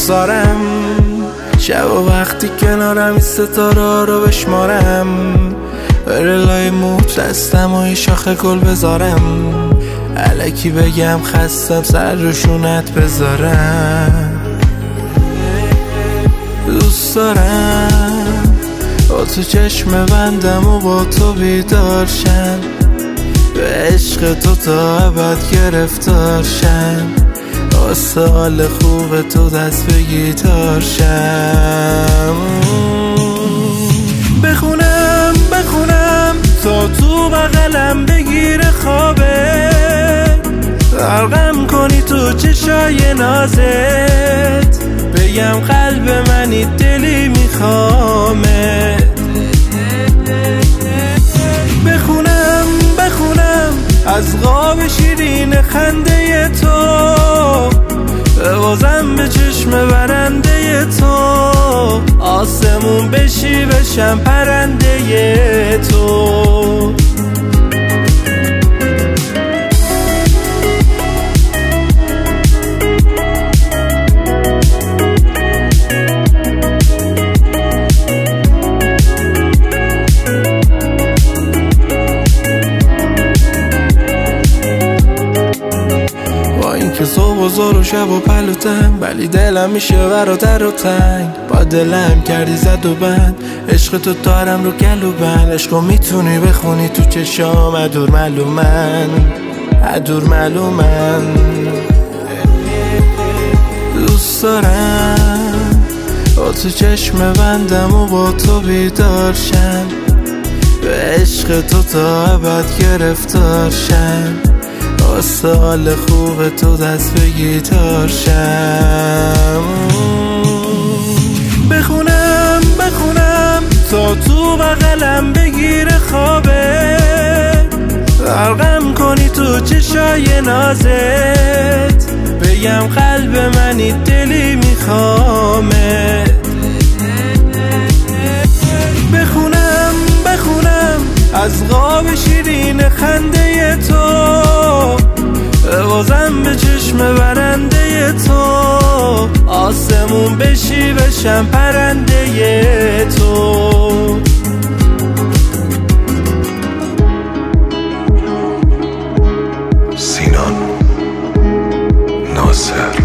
دوست دارم شب و وقتی کنارم این ستاره رو بشمارم، بره لای موت دستم و یه شاخه گل بذارم، الکی بگم خستم سر روشونت بذارم. دوست دارم با تو چشم بندم و با تو بیدار شم، به عشق تو تا ابد گرفتار شم، واسه حال خوب تو دست به گیتار شم. بخونم تا تو بغلم بگیره خوابه، غرقم کنی تو چشای نازت، بگم قلب منی دلی میخوامه. بخونم از قاب شیرین خنده تو، ببازم به چشم برنده تو، آسمون بشی بشم پرنده تو. که صبح و زور و شب و پلوتم، ولی دلم میشه برادر و تنگ، با دلم کردی زد و بند، عشق تو دارم رو گل و بند، عشقو میتونی بخونی تو چشام ادور معلومن. دوست دارم با تو چشم بندم و با تو بیدار شم، به عشق تو تا ابد گرفتار شم، واسه حال خوب تو دست به گیتار شم. بخونم تا تو بغلم بگیره خوابه، غرقم کنی تو چشای نازت، بگم قلب منی دلی میخوامه. بخونم از قاب شیرین خنده تو، ببازم به چشم برنده تو، آسمون بشی بشم پرنده تو. سینان ناصر